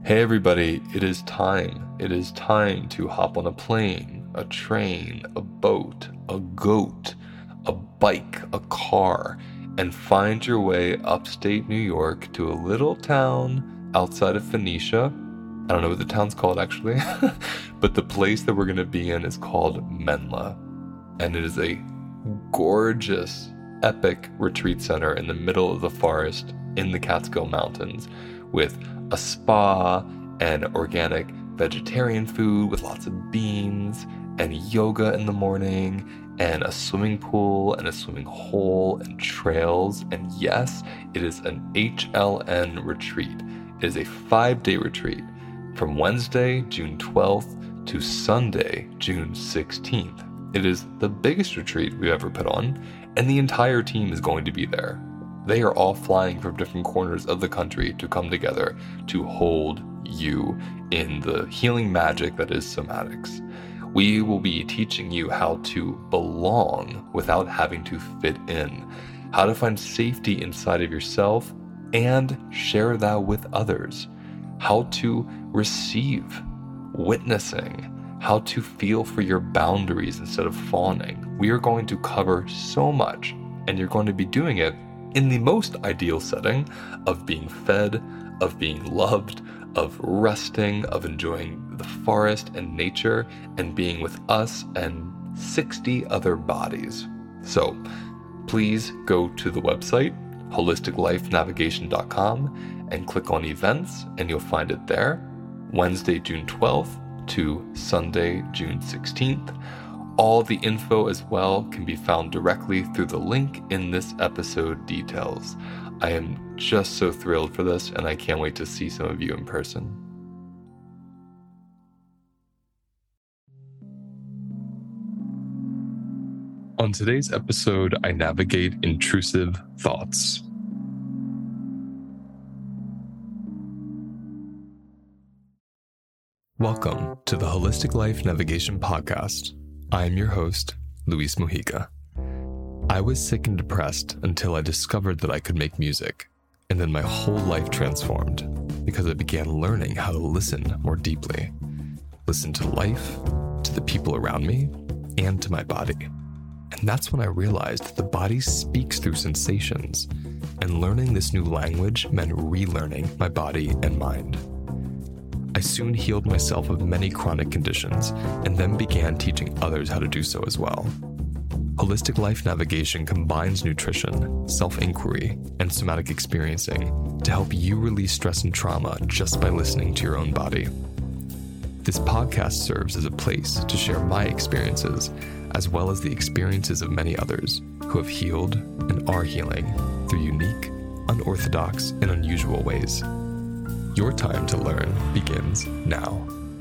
Hey everybody, it is time. It is time to hop on a plane, a train, a boat, a goat, a bike, a car, and find your way upstate New York to a little town outside of Phoenicia. I don't know what the town's called actually, but the place that we're going to be in is called Menla. And it is a gorgeous, epic retreat center in the middle of the forest in the Catskill Mountains with a spa and organic vegetarian food with lots of beans and yoga in the morning and a swimming pool and a swimming hole and trails. And yes, it is an HLN retreat. It is a 5-day retreat from Wednesday, June 12th to Sunday, June 16th. It is the biggest retreat we've ever put on, and the entire team is going to be there. They are all flying from different corners of the country to come together to hold you in the healing magic that is somatics. We will be teaching you how to belong without having to fit in, how to find safety inside of yourself and share that with others, how to receive, witnessing, how to feel for your boundaries instead of fawning. We are going to cover so much, and you're going to be doing it in the most ideal setting of being fed, of being loved, of resting, of enjoying the forest and nature, and being with us and 60 other bodies. So please go to the website, holisticlifenavigation.com, and click on events, and you'll find it there. Wednesday, June 12th to Sunday, June 16th. All the info as well can be found directly through the link in this episode details. I am just so thrilled for this, and I can't wait to see some of you in person. On today's episode, I navigate intrusive thoughts. Welcome to the Holistic Life Navigation Podcast. I am your host, Luis Mujica. I was sick and depressed until I discovered that I could make music, and then my whole life transformed because I began learning how to listen more deeply. Listen to life, to the people around me, and to my body. And that's when I realized that the body speaks through sensations, and learning this new language meant relearning my body and mind. I soon healed myself of many chronic conditions and then began teaching others how to do so as well. Holistic Life Navigation combines nutrition, self-inquiry, and somatic experiencing to help you release stress and trauma just by listening to your own body. This podcast serves as a place to share my experiences as well as the experiences of many others who have healed and are healing through unique, unorthodox, and unusual ways. Your time to learn begins now.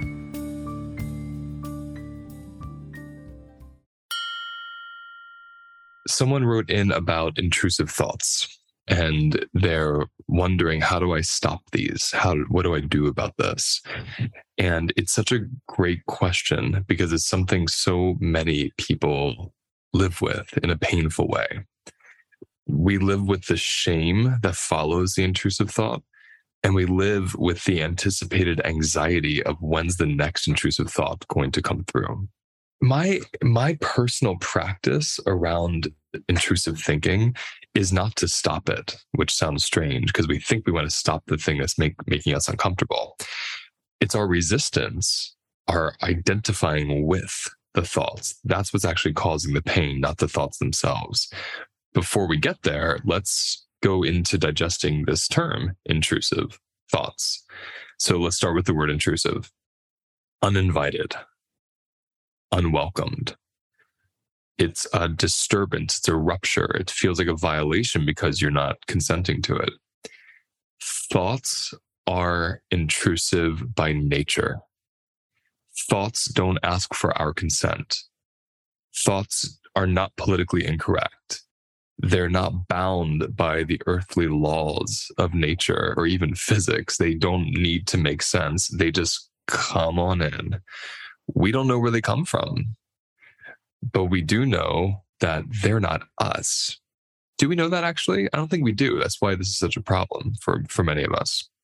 Someone wrote in about intrusive thoughts, and they're wondering, how do I stop these? What do I do about this? And it's such a great question because it's something so many people live with in a painful way. We live with the shame that follows the intrusive thought. And we live with the anticipated anxiety of when's the next intrusive thought going to come through. My personal practice around intrusive thinking is not to stop it, which sounds strange because we think we want to stop the thing that's making us uncomfortable. It's our resistance, our identifying with the thoughts. That's what's actually causing the pain, not the thoughts themselves. Before we get there, let's go into digesting this term, intrusive thoughts. So let's start with the word intrusive. Uninvited, unwelcomed. It's a disturbance, it's a rupture. It feels like a violation because you're not consenting to it. Thoughts are intrusive by nature. Thoughts don't ask for our consent. Thoughts are not politically incorrect. They're not bound by the earthly laws of nature or even physics. They don't need to make sense. They just come on in. We don't know where they come from, but we do know that they're not us. Do we know that actually? I don't think we do. That's why this is such a problem for many of us.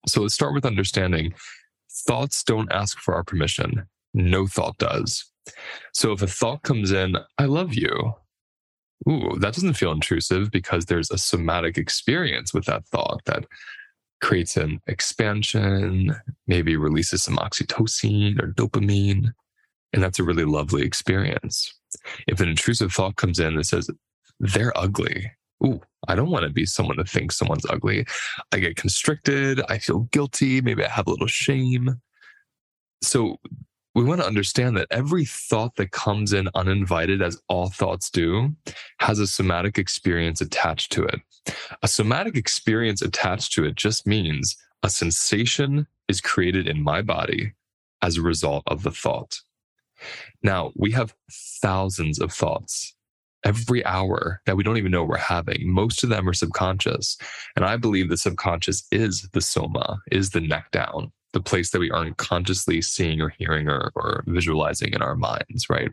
So let's start with understanding thoughts don't ask for our permission. No thought does. So if a thought comes in, I love you. Ooh, that doesn't feel intrusive because there's a somatic experience with that thought that creates an expansion, maybe releases some oxytocin or dopamine. And that's a really lovely experience. If an intrusive thought comes in that says, they're ugly. Ooh, I don't want to be someone that thinks someone's ugly. I get constricted. I feel guilty. Maybe I have a little shame. So we want to understand that every thought that comes in uninvited, as all thoughts do, has a somatic experience attached to it. A somatic experience attached to it just means a sensation is created in my body as a result of the thought. Now, we have thousands of thoughts every hour that we don't even know we're having. Most of them are subconscious. And I believe the subconscious is the soma, is the neck down, the place that we aren't consciously seeing or hearing or visualizing in our minds, right?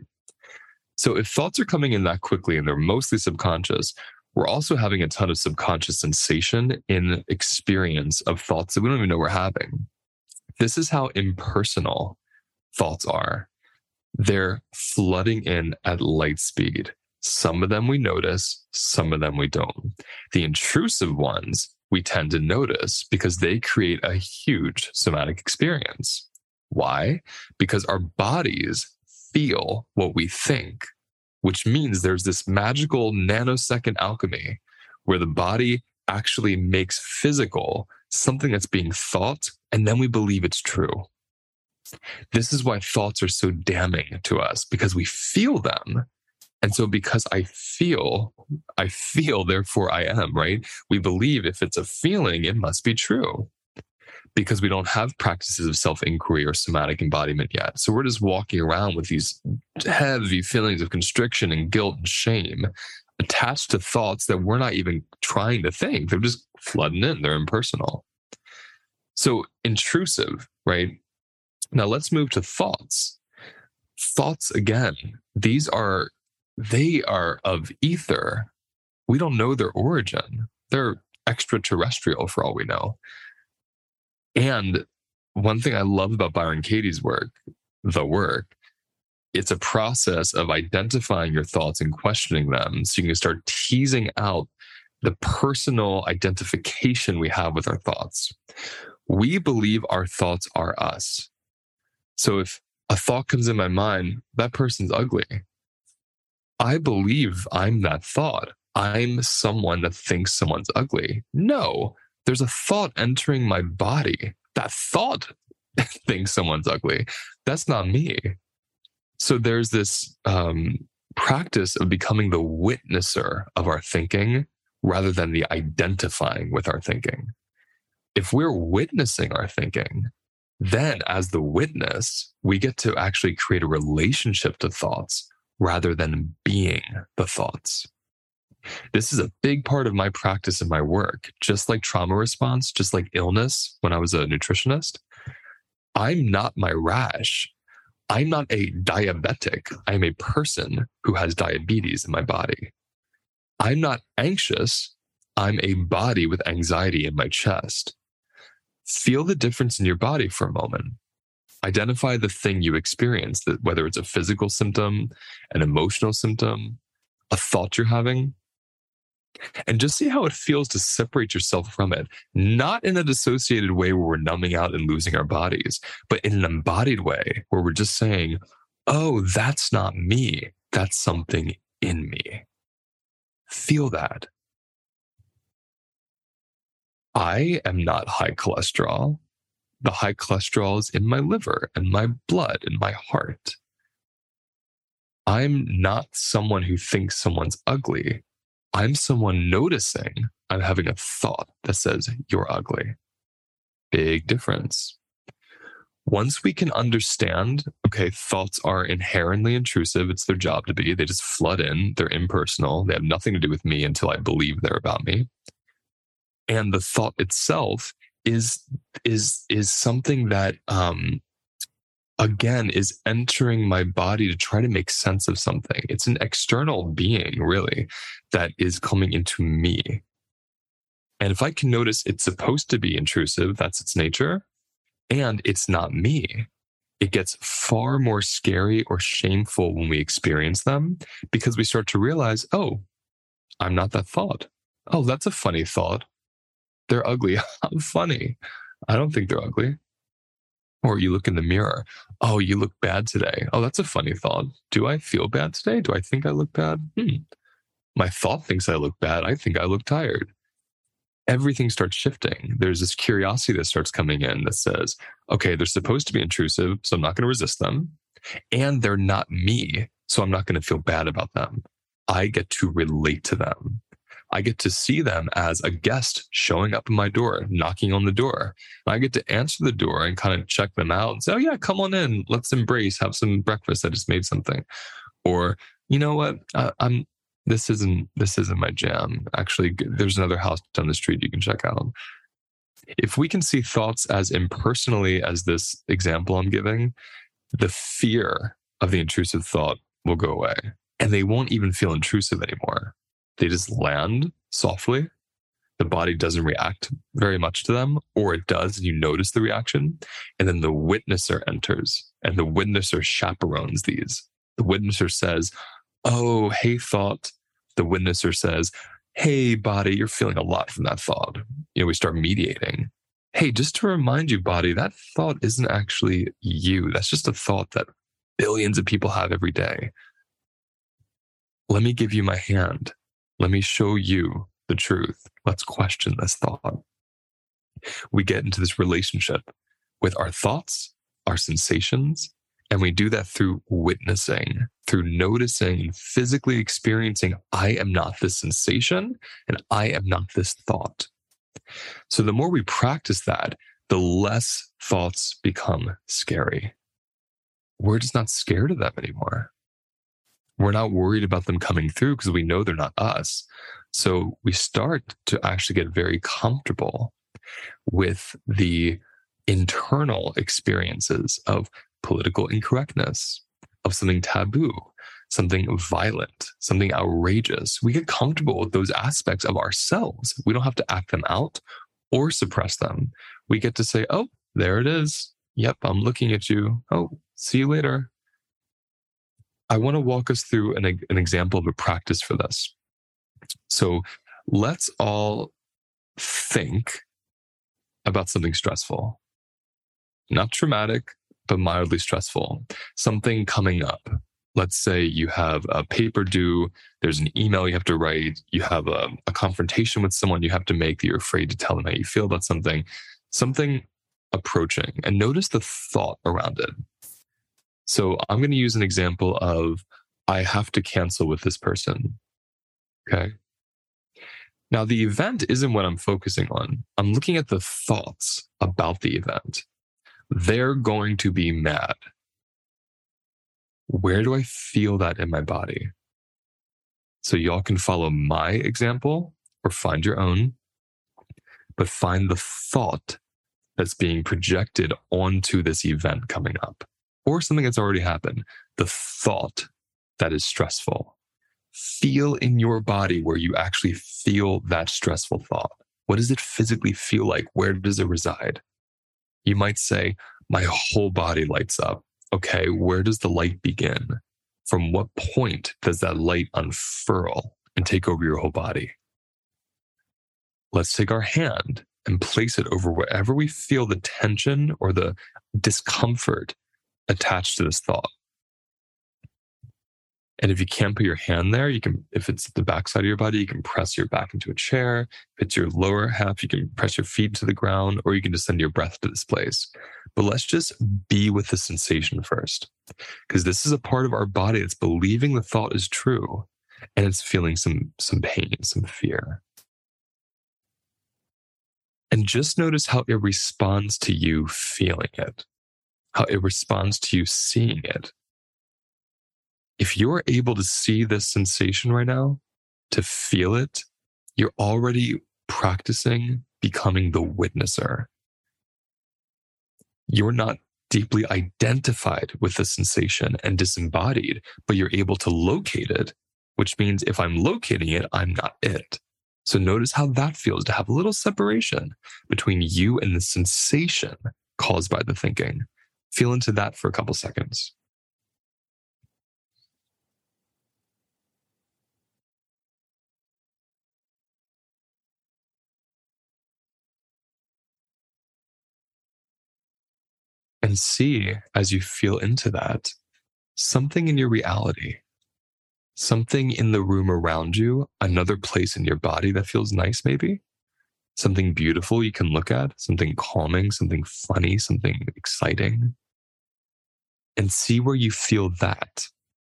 So if thoughts are coming in that quickly and they're mostly subconscious, we're also having a ton of subconscious sensation in experience of thoughts that we don't even know we're having. This is how impersonal thoughts are. They're flooding in at light speed. Some of them we notice, some of them we don't. The intrusive ones we tend to notice because they create a huge somatic experience. Why? Because our bodies feel what we think, which means there's this magical nanosecond alchemy where the body actually makes physical something that's being thought, and then we believe it's true. This is why thoughts are so damning to us, because we feel them. And so because I feel, therefore I am, right? We believe if it's a feeling, it must be true because we don't have practices of self-inquiry or somatic embodiment yet. So we're just walking around with these heavy feelings of constriction and guilt and shame attached to thoughts that we're not even trying to think. They're just flooding in. They're impersonal. So intrusive, right? Now let's move to thoughts. Thoughts, again, they are of ether. We don't know their origin. They're extraterrestrial for all we know. And one thing I love about Byron Katie's work, it's a process of identifying your thoughts and questioning them so you can start teasing out the personal identification we have with our thoughts. We believe our thoughts are us. So if a thought comes in my mind, that person's ugly, I believe I'm that thought. I'm someone that thinks someone's ugly. No, there's a thought entering my body. That thought thinks someone's ugly. That's not me. So there's this practice of becoming the witnesser of our thinking rather than the identifying with our thinking. If we're witnessing our thinking, then as the witness, we get to actually create a relationship to thoughts rather than being the thoughts. This is a big part of my practice and my work. Just like trauma response, just like illness when I was a nutritionist, I'm not my rash. I'm not a diabetic. I'm a person who has diabetes in my body. I'm not anxious. I'm a body with anxiety in my chest. Feel the difference in your body for a moment. Identify the thing you experience, that whether it's a physical symptom, an emotional symptom, a thought you're having, and just see how it feels to separate yourself from it, not in a dissociated way where we're numbing out and losing our bodies, but in an embodied way where we're just saying, oh, that's not me. That's something in me. Feel that. I am not high cholesterol. The high cholesterol is in my liver and my blood and my heart. I'm not someone who thinks someone's ugly. I'm someone noticing I'm having a thought that says, you're ugly. Big difference. Once we can understand, okay, thoughts are inherently intrusive. It's their job to be. They just flood in. They're impersonal. They have nothing to do with me until I believe they're about me. And the thought itself is something that, again, is entering my body to try to make sense of something. It's an external being, really, that is coming into me. And if I can notice it's supposed to be intrusive, that's its nature, and it's not me, it gets far more scary or shameful when we experience them because we start to realize, oh, I'm not that thought. Oh, that's a funny thought. They're ugly. How funny. I don't think they're ugly. Or you look in the mirror. Oh, you look bad today. Oh, that's a funny thought. Do I feel bad today? Do I think I look bad? My thought thinks I look bad. I think I look tired. Everything starts shifting. There's this curiosity that starts coming in that says, okay, they're supposed to be intrusive, so I'm not going to resist them. And they're not me, so I'm not going to feel bad about them. I get to relate to them. I get to see them as a guest showing up in my door, knocking on the door. I get to answer the door and kind of check them out and say, oh yeah, come on in. Let's embrace, have some breakfast. I just made something. Or, you know what? This isn't my jam. Actually, there's another house down the street you can check out. If we can see thoughts as impersonally as this example I'm giving, the fear of the intrusive thought will go away. And they won't even feel intrusive anymore. They just land softly. The body doesn't react very much to them, or it does, and you notice the reaction. And then the witnesser enters, and the witnesser chaperones these. The witnesser says, oh, hey, thought. The witnesser says, hey, body, you're feeling a lot from that thought. We start mediating. Hey, just to remind you, body, that thought isn't actually you. That's just a thought that billions of people have every day. Let me give you my hand. Let me show you the truth. Let's question this thought. We get into this relationship with our thoughts, our sensations, and we do that through witnessing, through noticing and physically experiencing, I am not this sensation and I am not this thought. So the more we practice that, the less thoughts become scary. We're just not scared of them anymore. We're not worried about them coming through because we know they're not us. So we start to actually get very comfortable with the internal experiences of political incorrectness, of something taboo, something violent, something outrageous. We get comfortable with those aspects of ourselves. We don't have to act them out or suppress them. We get to say, oh, there it is. Yep, I'm looking at you. Oh, see you later. I want to walk us through an example of a practice for this. So let's all think about something stressful, not traumatic, but mildly stressful, something coming up. Let's say you have a paper due, there's an email you have to write, you have a confrontation with someone you have to make that you're afraid to tell them how you feel about something approaching, and notice the thought around it. So I'm going to use an example of, I have to cancel with this person. Okay. Now the event isn't what I'm focusing on. I'm looking at the thoughts about the event. They're going to be mad. Where do I feel that in my body? So y'all can follow my example or find your own, but find the thought that's being projected onto this event coming up, or something that's already happened. The thought that is stressful. Feel in your body where you actually feel that stressful thought. What does it physically feel like? Where does it reside? You might say, my whole body lights up. Okay, where does the light begin? From what point does that light unfurl and take over your whole body? Let's take our hand and place it over wherever we feel the tension or the discomfort attached to this thought. And if you can't put your hand there, you can, if it's the backside of your body, you can press your back into a chair. If it's your lower half, you can press your feet to the ground, or you can just send your breath to this place. But let's just be with the sensation first, because this is a part of our body that's believing the thought is true, and it's feeling some pain, some fear. And just notice how it responds to you feeling it, how it responds to you seeing it. If you're able to see this sensation right now, to feel it, you're already practicing becoming the witnesser. You're not deeply identified with the sensation and disembodied, but you're able to locate it, which means if I'm locating it, I'm not it. So notice how that feels to have a little separation between you and the sensation caused by the thinking. Feel into that for a couple seconds. And see, as you feel into that, something in your reality, something in the room around you, another place in your body that feels nice, maybe something beautiful you can look at, something calming, something funny, something exciting, and see where you feel that.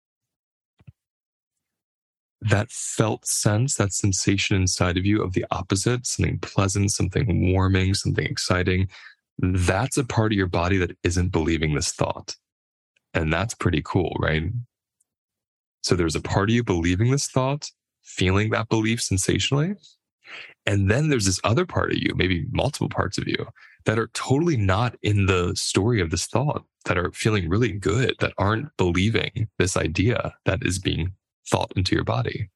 That felt sense, that sensation inside of you of the opposite, something pleasant, something warming, something exciting. That's a part of your body that isn't believing this thought. And that's pretty cool, right? So there's a part of you believing this thought, feeling that belief sensationally. And then there's this other part of you, maybe multiple parts of you, that are totally not in the story of this thought, that are feeling really good, that aren't believing this idea that is being thought into your body.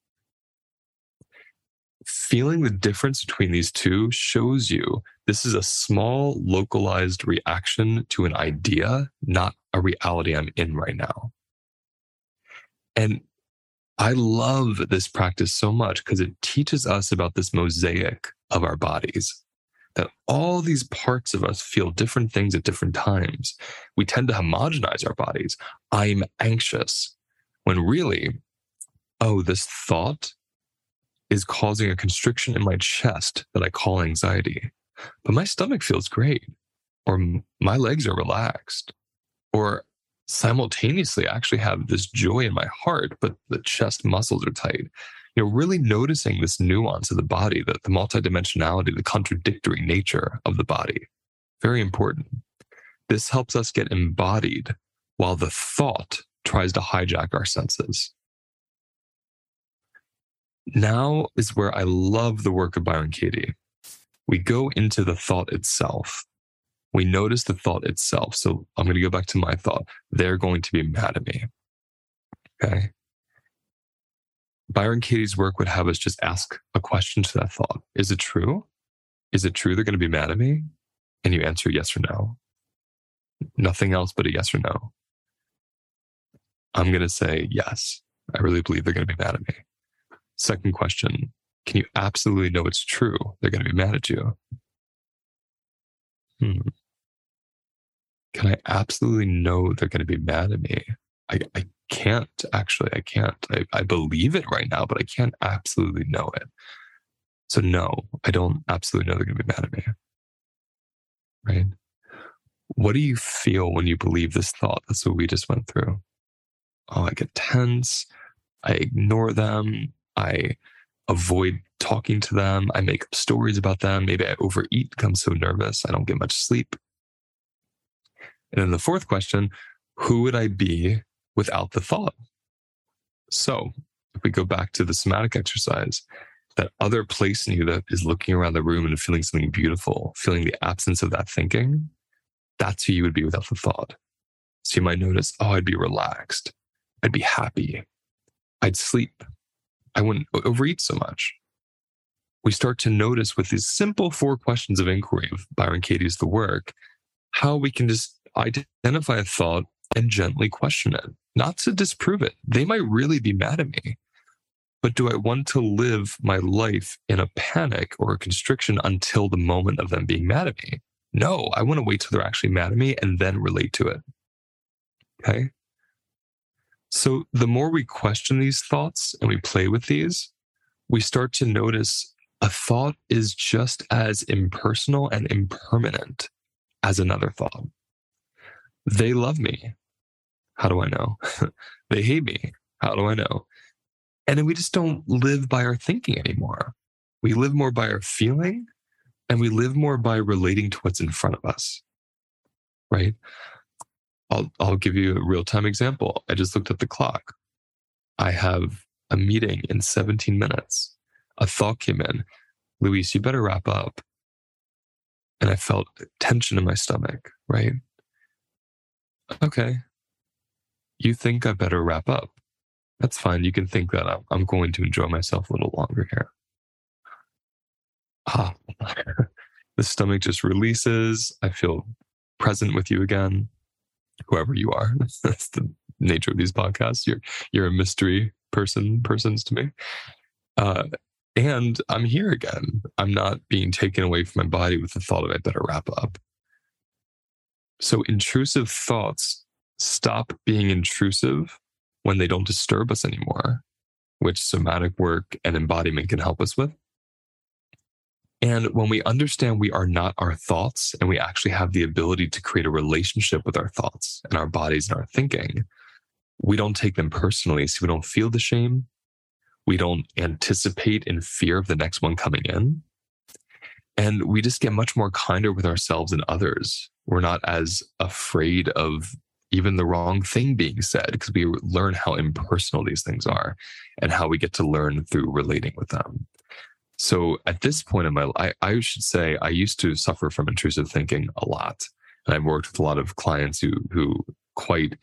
Feeling the difference between these two shows you this is a small localized reaction to an idea, not a reality I'm in right now. And I love this practice so much because it teaches us about this mosaic of our bodies, that all these parts of us feel different things at different times. We tend to homogenize our bodies. I'm anxious, when really, oh, this thought is causing a constriction in my chest that I call anxiety. But my stomach feels great, or my legs are relaxed, or simultaneously I actually have this joy in my heart, but the chest muscles are tight. Really noticing this nuance of the body, the multidimensionality, the contradictory nature of the body. Very important. This helps us get embodied while the thought tries to hijack our senses. Now is where I love the work of Byron Katie. We go into the thought itself. We notice the thought itself. So I'm going to go back to my thought. They're going to be mad at me. Okay. Byron Katie's work would have us just ask a question to that thought. Is it true? Is it true they're going to be mad at me? And you answer yes or no. Nothing else but a yes or no. I'm going to say yes. I really believe they're going to be mad at me. Second question. Can you absolutely know it's true they're going to be mad at you? Can I absolutely know they're going to be mad at me? I can't, actually. I can't. I believe it right now, but I can't absolutely know it. So no, I don't absolutely know they're going to be mad at me. Right? What do you feel when you believe this thought? That's what we just went through. Oh, I get tense. I ignore them. I avoid talking to them. I make up stories about them. Maybe I overeat, become so nervous. I don't get much sleep. And then the fourth question, who would I be without the thought? So if we go back to the somatic exercise, that other place in you that is looking around the room and feeling something beautiful, feeling the absence of that thinking, that's who you would be without the thought. So you might notice, oh, I'd be relaxed. I'd be happy. I'd sleep. I wouldn't overeat so much. We start to notice with these simple 4 questions of inquiry of Byron Katie's The Work, how we can just identify a thought and gently question it, not to disprove it. They might really be mad at me, but do I want to live my life in a panic or a constriction until the moment of them being mad at me? No, I want to wait till they're actually mad at me and then relate to it. Okay? So the more we question these thoughts and we play with these, we start to notice a thought is just as impersonal and impermanent as another thought. They love me. How do I know? They hate me. How do I know? And then we just don't live by our thinking anymore. We live more by our feeling, and we live more by relating to what's in front of us, right? I'll give you a real-time example. I just looked at the clock. I have a meeting in 17 minutes. A thought came in, Luis, you better wrap up. And I felt tension in my stomach, right? Okay. You think I better wrap up. That's fine. You can think that I'm going to enjoy myself a little longer here. Ah, the stomach just releases. I feel present with you again, whoever you are. That's the nature of these podcasts. You're a mystery persons to me. And I'm here again. I'm not being taken away from my body with the thought of I better wrap up. So intrusive thoughts stop being intrusive when they don't disturb us anymore, which somatic work and embodiment can help us with. And when we understand we are not our thoughts and we actually have the ability to create a relationship with our thoughts and our bodies and our thinking, we don't take them personally. So we don't feel the shame. We don't anticipate in fear of the next one coming in. And we just get much more kinder with ourselves and others. We're not as afraid of even the wrong thing being said because we learn how impersonal these things are and how we get to learn through relating with them. So at this point in my life, I should say I used to suffer from intrusive thinking a lot. And I've worked with a lot of clients who quite,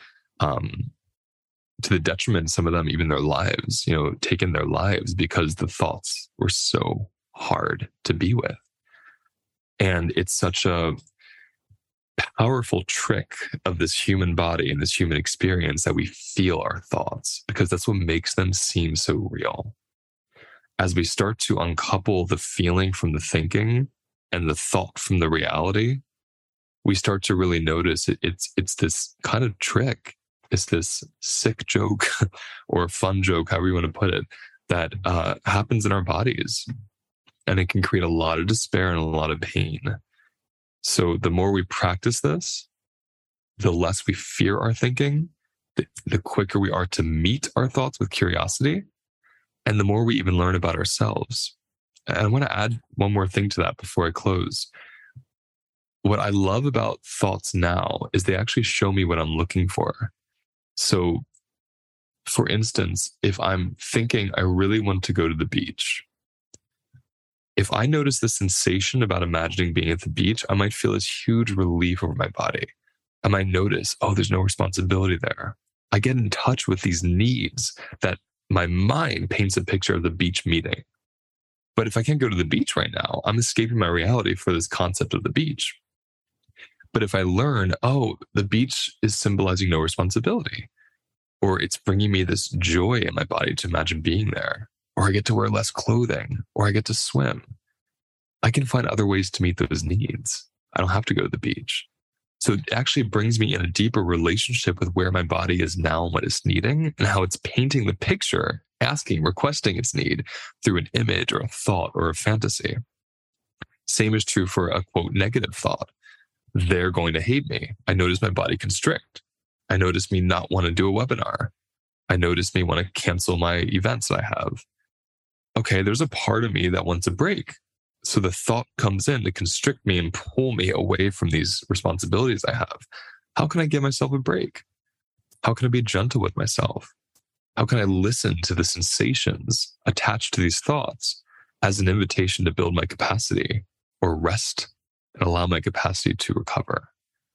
to the detriment, some of them, even their lives, taken their lives because the thoughts were so hard to be with. And it's such a powerful trick of this human body and this human experience that we feel our thoughts because that's what makes them seem so real. As we start to uncouple the feeling from the thinking and the thought from the reality, we start to really notice it's this kind of trick. It's this sick joke or a fun joke, however you want to put it, that happens in our bodies. And it can create a lot of despair and a lot of pain. So the more we practice this, the less we fear our thinking, the quicker we are to meet our thoughts with curiosity, and the more we even learn about ourselves. And I want to add one more thing to that before I close. What I love about thoughts now is they actually show me what I'm looking for. So, for instance, if I'm thinking I really want to go to the beach, if I notice the sensation about imagining being at the beach, I might feel this huge relief over my body. I might notice, oh, there's no responsibility there. I get in touch with these needs that my mind paints a picture of the beach meeting. But if I can't go to the beach right now, I'm escaping my reality for this concept of the beach. But if I learn, oh, the beach is symbolizing no responsibility, or it's bringing me this joy in my body to imagine being there, or I get to wear less clothing, or I get to swim, I can find other ways to meet those needs. I don't have to go to the beach. So it actually brings me in a deeper relationship with where my body is now and what it's needing and how it's painting the picture, requesting its need through an image or a thought or a fantasy. Same is true for a quote negative thought. They're going to hate me. I notice my body constrict. I notice me not want to do a webinar. I notice me want to cancel my events that I have. Okay, there's a part of me that wants a break. So the thought comes in to constrict me and pull me away from these responsibilities I have. How can I give myself a break? How can I be gentle with myself? How can I listen to the sensations attached to these thoughts as an invitation to build my capacity or rest and allow my capacity to recover?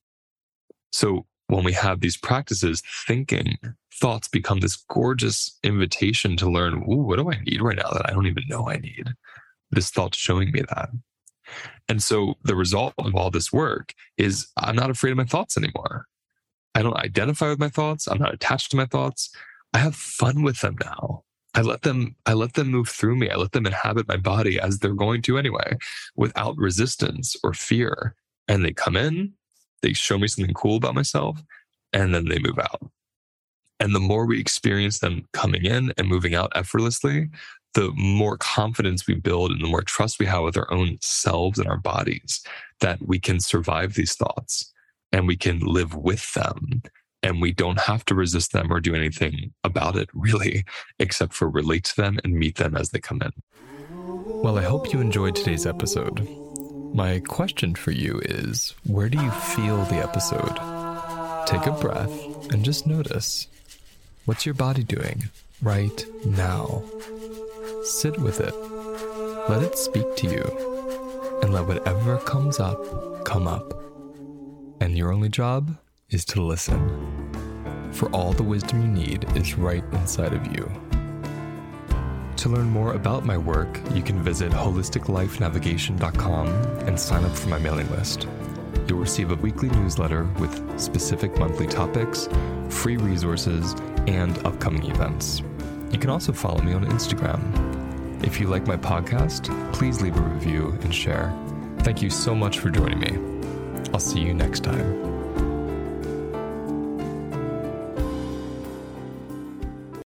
So when we have these practices, thoughts become this gorgeous invitation to learn, ooh, what do I need right now that I don't even know I need? This thought's showing me that. And so the result of all this work is I'm not afraid of my thoughts anymore. I don't identify with my thoughts. I'm not attached to my thoughts. I have fun with them now. I let them move through me. I let them inhabit my body as they're going to anyway, without resistance or fear. And they come in, they show me something cool about myself, and then they move out. And the more we experience them coming in and moving out effortlessly, the more confidence we build and the more trust we have with our own selves and our bodies that we can survive these thoughts and we can live with them. And we don't have to resist them or do anything about it, really, except for relate to them and meet them as they come in. Well, I hope you enjoyed today's episode. My question for you is, where do you feel the episode? Take a breath and just notice. What's your body doing right now? Sit with it. Let it speak to you. And let whatever comes up, come up. And your only job is to listen. For all the wisdom you need is right inside of you. To learn more about my work, you can visit holisticlifenavigation.com and sign up for my mailing list. You'll receive a weekly newsletter with specific monthly topics, free resources, and upcoming events. You can also follow me on Instagram. If you like my podcast, please leave a review and share. Thank you so much for joining me. I'll see you next time.